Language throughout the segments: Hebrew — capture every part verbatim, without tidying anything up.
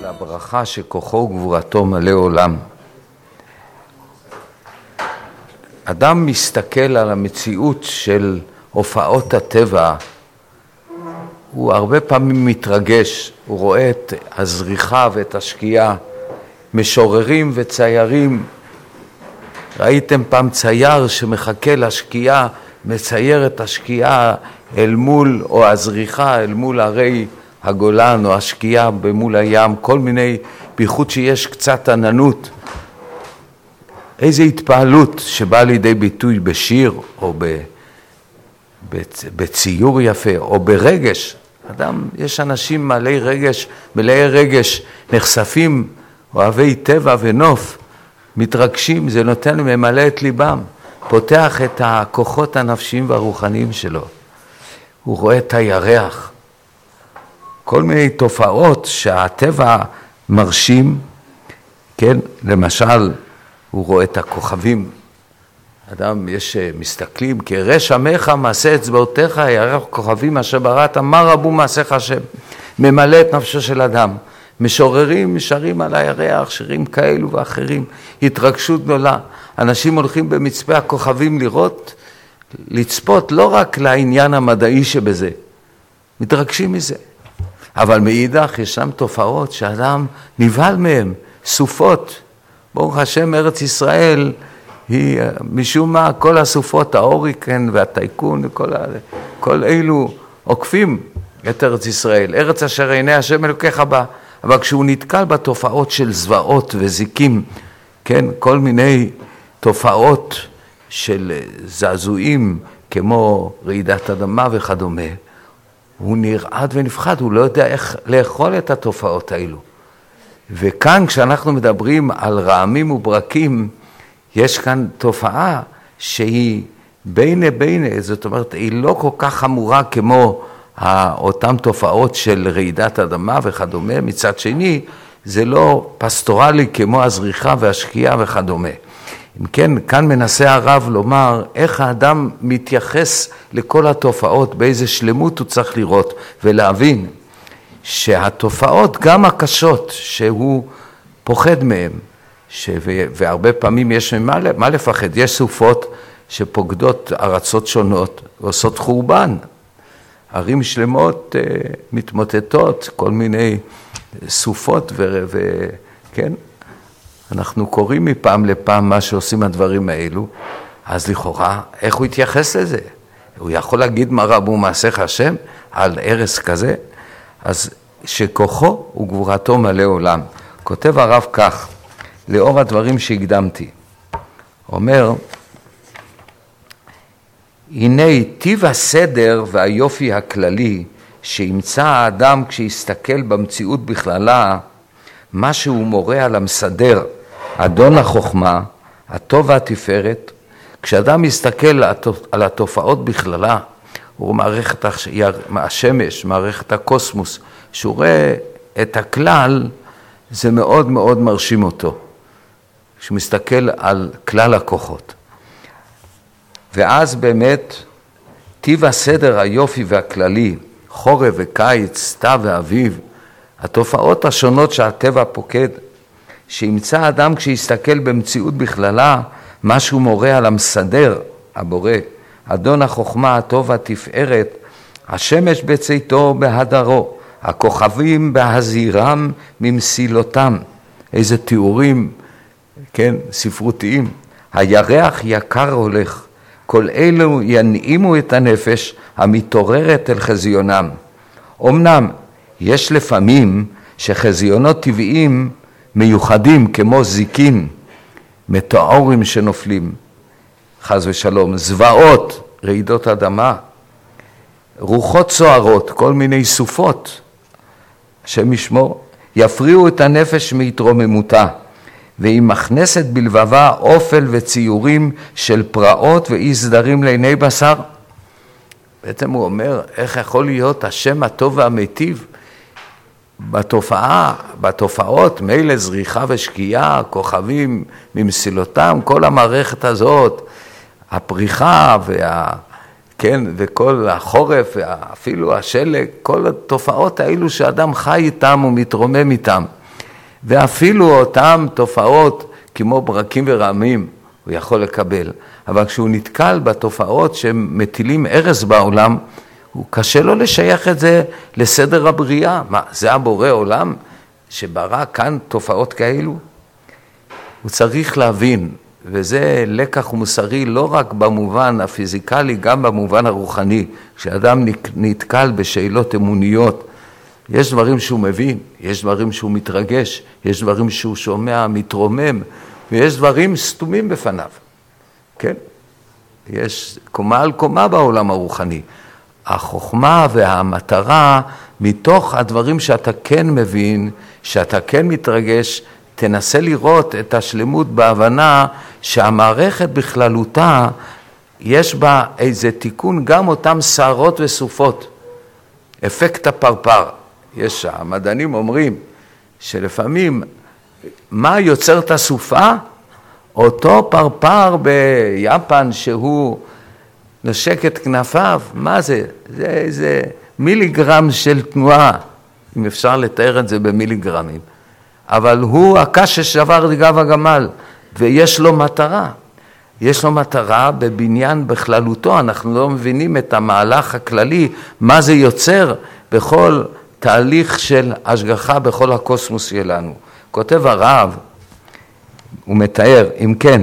הברכה שכוחו וגבורתו מלא עולם. אדם מסתכל על המציאות של הופעות הטבע, הוא הרבה פעמים מתרגש, הוא רואה את הזריחה ואת השקיעה, משוררים וציירים. ראיתם פעם צייר שמחכה לשקיעה, מצייר את השקיעה אל מול, או הזריחה אל מול הרי הגולן, או השקיעה במול הים, כל מיני, בייחוד שיש קצת עננות. איזו התפעלות שבאה לידי ביטוי בשיר, או ב, בציור יפה, או ברגש. אדם, יש אנשים מלאי רגש, מלאי רגש, נחשפים, אוהבי טבע ונוף, מתרגשים, זה נותן ממלא את ליבם, פותח את הכוחות הנפשיים והרוחניים שלו. הוא רואה את הירח, כל מיני תופעות שהטבע מרשים, כן, למשל, הוא רואה את הכוכבים. אדם, יש מסתכלים, כי ראה שמך מעשה אצבעותיך, ירח כוכבים אשר בראת, מה רבו מעשיך השם, ממלא את נפשו של אדם. משוררים, שרים על הירח, שירים כאלו ואחרים, התרגשות גדולה. אנשים הולכים במצפה הכוכבים לראות, לצפות לא רק לעניין המדעי שבזה, מתרגשים מזה. אבל מאידך ישנם תופעות שאדם נבהל מהם, סופות. ברוך השם, ארץ ישראל היא משום מה, כל הסופות, ההוריקן והטייקון, כל, כל אלו עוקפים את ארץ ישראל. ארץ אשר עיני השם אלוקיך בה. אבל כשהוא נתקל בתופעות של זוועות וזיקים, כן, כל מיני תופעות של זעזועים, כמו רעידת אדמה וכדומה, הוא נרעד ונפחד, הוא לא יודע איך לאכול את התופעות האלו. וכאן כשאנחנו מדברים על רעמים וברקים, יש כאן תופעה שהיא בינה בינה, זאת אומרת, היא לא כל כך חמורה כמו אותם תופעות של רעידת אדמה וכדומה. מצד שני, זה לא פסטורלי כמו הזריחה והשקיעה וכדומה. אם כן, כאן מנסה הרב לומר איך האדם מתייחס לכל התופעות, באיזה שלמות הוא צריך לראות ולהבין שהתופעות, גם הקשות שהוא פוחד מהן, ש... והרבה פעמים יש מה, מה לפחד, יש סופות שפוקדות ארצות שונות ועושות חורבן, ערים שלמות uh, מתמוטטות, כל מיני סופות ו... ו... כן? אנחנו קוראים מפעם לפעם מה שעושים הדברים האלו, אז לכאורה, איך הוא יתייחס לזה? הוא יכול להגיד מה רבו מעשיך השם על ארץ כזה? אז שכוחו וגבורתו מלא עולם. כותב הרב כך, לאור הדברים שהקדמתי, אומר, הנה טיב הסדר והיופי הכללי שימצא האדם כשיסתכל במציאות בכללה, מה שהוא מורה על המסדר, אדון החוכמה, הטוב והתפארת. כשאדם מסתכל על התופעות בכללה, הוא מערכת השמש, מערכת הקוסמוס, שהוא רואה את הכלל, זה מאוד מאוד מרשים אותו, כשהוא מסתכל על כלל הכוחות. ואז באמת, טיב הסדר היופי והכללי, חורף וקיץ, סתיו ואביב, התופעות השונות שהטבע פוקד, שימצא אדם כשיסתכל במציאות בכללה, משהו מורה על המסדר, הבורא, אדון החוכמה, הטוב והתפארת, השמש בצאתו בהדרו, הכוכבים בהזהירם ממסילותם. איזה תיאורים, כן, ספרותיים. הירח יקר הולך, כל אלו ינעימו את הנפש המתעוררת אל חזיונם. אמנם יש לפעמים שחזיונות טבעיים מיוחדים כמו זיקים, מטאורים שנופלים, חס ושלום, זוועות, רעידות אדמה, רוחות סוערות, כל מיני סופות, השם ישמור, יפריעו את הנפש מהתרוממותה, והיא מכנסת בלבבה אופל וציורים של פרעות ואי סדרים לעיני בשר. בעצם הוא אומר, איך יכול להיות השם הטוב והמיטיב בתופעה, בתופעות, מילא זריחה ושקיעה, כוכבים ממסילותם, כל המערכת הזאת, הפריחה וה... כן, וכל החורף, ואפילו השלג, כל התופעות האלו שאדם חי איתם ומתרומם איתם. ואפילו אותם תופעות כמו ברקים ורעמים הוא יכול לקבל. אבל כשהוא נתקל בתופעות שמטילים הרס בעולם, הוא קשה לו לשייך את זה לסדר הבריאה. מה, זה הבורא עולם שברא כאן תופעות כאלו? הוא צריך להבין, וזה לקח מוסרי לא רק במובן הפיזיקלי, גם במובן הרוחני. כשאדם נתקל בשאלות אמוניות, יש דברים שהוא מבין, יש דברים שהוא מתרגש, יש דברים שהוא שומע, מתרומם, ויש דברים סתומים בפניו. כן? יש קומה על קומה בעולם הרוחני. החוכמה והמטרה, מתוך הדברים שאתה כן מבין, שאתה כן מתרגש, תנסה לראות את השלמות בהבנה שהמערכת בכללותה, יש בה איזה תיקון, גם אותם שערות וסופות. אפקט הפרפר. יש, המדענים אומרים שלפעמים מה יוצר את הסופה? אותו פרפר ביפן שהוא נשק את כנפיו, מה זה? זה איזה מיליגרם של תנועה, אם אפשר לתאר את זה במיליגרמים. אבל הוא הקש ששבר את גב הגמל, ויש לו מטרה. יש לו מטרה בבניין בכללותו, אנחנו לא מבינים את המהלך הכללי, מה זה יוצר בכל תהליך של השגחה בכל הקוסמוס שלנו. כותב הרב, הוא מתאר, אם כן,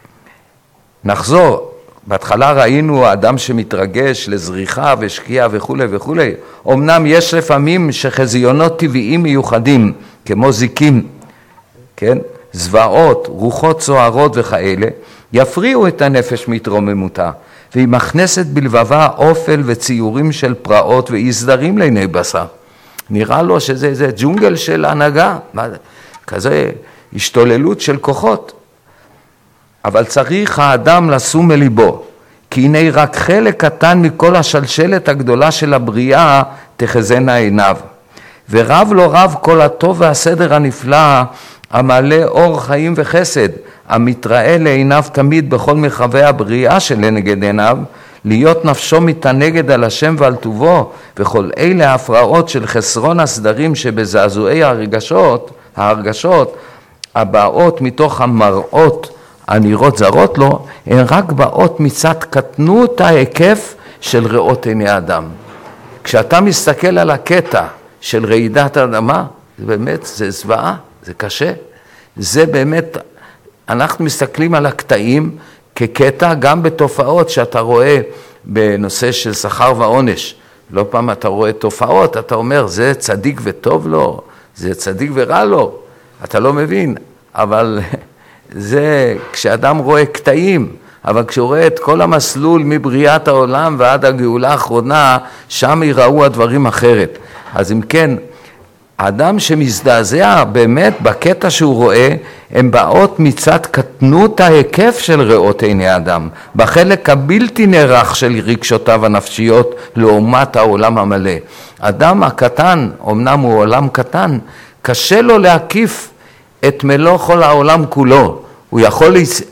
נחזור, בהתחלה ראינו האדם שמתרגש לזריחה ושקיעה וכו' וכו'. אמנם יש לפעמים שחזיונות טבעיים מיוחדים, כמו זיקים, כן? זוועות, רוחות סוערות וכאלה, יפריעו את הנפש מהתרוממותה, והיא מכנסת בלבבה אופל וציורים של פרעות ואי סדרים לעיני בשר. נראה לו שזה איזה ג'ונגל של הנהגה, כזה השתוללות של כוחות. אבל צריך האדם לשום מליבו, כי הנה רק חלק קטן מכל השלשלת הגדולה של הבריאה תחזנה עיניו. ורב לא רב כל הטוב והסדר הנפלא, המלא אור חיים וחסד, המתראה לעיניו תמיד בכל מרחבי הבריאה שלנגד עיניו, להיות נפשו מתענגד על השם ועל טובו, וכל אלה ההפרעות של חסרון הסדרים שבזעזועי הרגשות, ההרגשות, הבאות מתוך המראות הנראות זרות לו, הן רק באות מצד קטנות ההיקף של ראות עיני האדם. כשאתה מסתכל על הקטע של רעידת האדמה, זה באמת, זה זוועה, זה קשה. זה באמת, אנחנו מסתכלים על הקטעים כקטע גם בתופעות שאתה רואה בנושא של שכר ועונש. לא פעם אתה רואה תופעות, אתה אומר, זה צדיק וטוב לו, זה צדיק ורע לו. אתה לא מבין, אבל זה כשאדם רואה קטעים, אבל כשהוא רואה את כל המסלול מבריאת העולם ועד הגאולה האחרונה, שם יראו הדברים אחרת. אז אם כן, האדם שמזדעזע באמת בקטע שהוא רואה, הם באות מצד קטנות ההיקף של ראות עיני האדם, בחלק הבלתי נערך של רגשותיו הנפשיות לעומת העולם המלא. אדם הקטן, אמנם הוא עולם קטן, קשה לו להקיף את מלוא כל העולם כולו. הוא יכול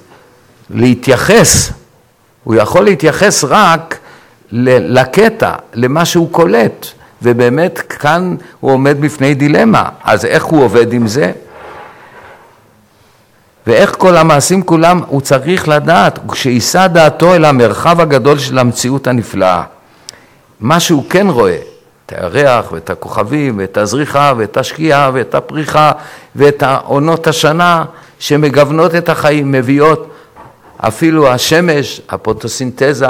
להתייחס, הוא יכול להתייחס רק לקטע, למה שהוא קולט. ובאמת כאן הוא עומד בפני דילמה, אז איך הוא עובד עם זה? ואיך כל המעשים כולם הוא צריך לדעת, כשיסע דעתו אל המרחב הגדול של המציאות הנפלאה. מה שהוא כן רואה, את הירח ואת הכוכבים ואת הזריחה ואת השקיעה ואת הפריחה ואת העונות השנה שמגוונות את החיים, מביאות אפילו השמש, הפוטוסינתזה,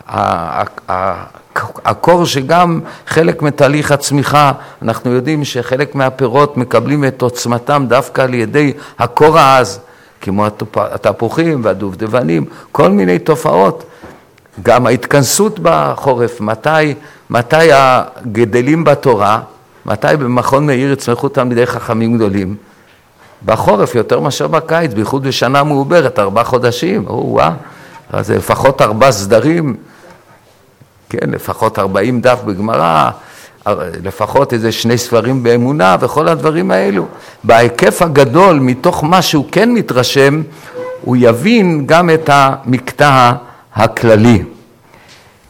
הקור שגם חלק מתהליך הצמיחה, אנחנו יודעים שחלק מהפירות מקבלים את עוצמתם דווקא על ידי הקור העז, כמו התפוחים והדובדבנים, כל מיני תופעות. גם ההתכנסות בחורף, מתי, מתי הגדלים בתורה, מתי במכון מאיר יצמחו תלמידי חכמים גדולים, בחורף יותר מאשר בקיץ, בייחוד בשנה מעוברת, ארבעה חודשים, או וואה, אז לפחות ארבעה סדרים, כן, לפחות ארבעים דף בגמרא, לפחות איזה שני ספרים באמונה וכל הדברים האלו. בהיקף הגדול, מתוך מה שהוא כן מתרשם, הוא יבין גם את המקטע הכללי.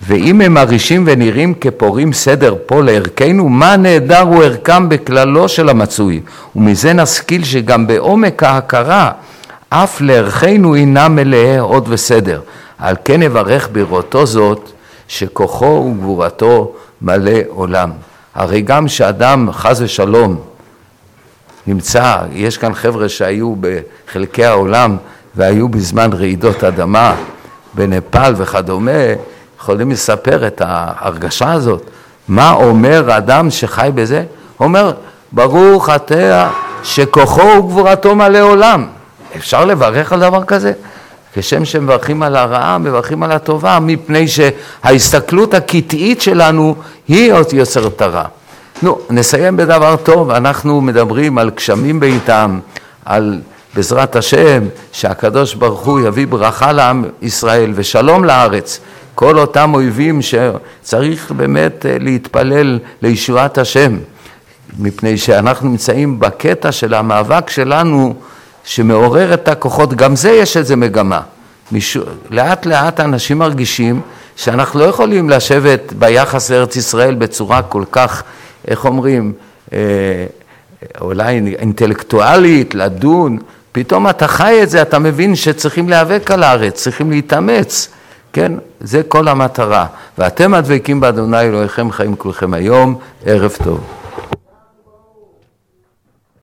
ואם הם מרישים ונראים כפורים סדר פה לערכנו, מה נהדר הוא ערכם בכללו של המצוי, ומזה נשכיל שגם בעומק ההכרה, אף לערכנו אינה מלאה עוד וסדר. על כן נברך בראותו זאת, שכוחו וגבורתו מלא עולם. הרי גם שאדם חס ושלום נמצא, יש כאן חבר'ה שהיו בחלקי העולם, והיו בזמן רעידות אדמה, בנפאל וכדומה, יכולים לספר את ההרגשה הזאת. מה אומר האדם שחי בזה? אומר, ברוך אתה שכוחו וגבורתו מלא עולם. אפשר לברך על דבר כזה? כשם שמברכים על הרעה, מברכים על הטובה, מפני שההסתכלות הקטעית שלנו היא עוד יוצרת הרע. נו, נסיים בדבר טוב. אנחנו מדברים על גשמים בעיתם, על בעזרת השם, שהקדוש ברוך הוא יביא ברכה לעם ישראל ושלום לארץ. כל אותם אויבים שצריך באמת להתפלל לישועת השם, מפני שאנחנו נמצאים בקטע של המאבק שלנו שמעורר את הכוחות. גם זה יש איזה מגמה. לאט לאט אנשים מרגישים שאנחנו לא יכולים לשבת ביחס לארץ ישראל בצורה כל כך, איך אומרים, אולי אינטלקטואלית, לדון. פתאום אתה חי את זה, אתה מבין שצריכים להיאבק על הארץ, צריכים להתאמץ. כן, זה כל המטרה. ואתם הדבקים באדוני אלוהיכם חיים כולכם היום. ערב טוב.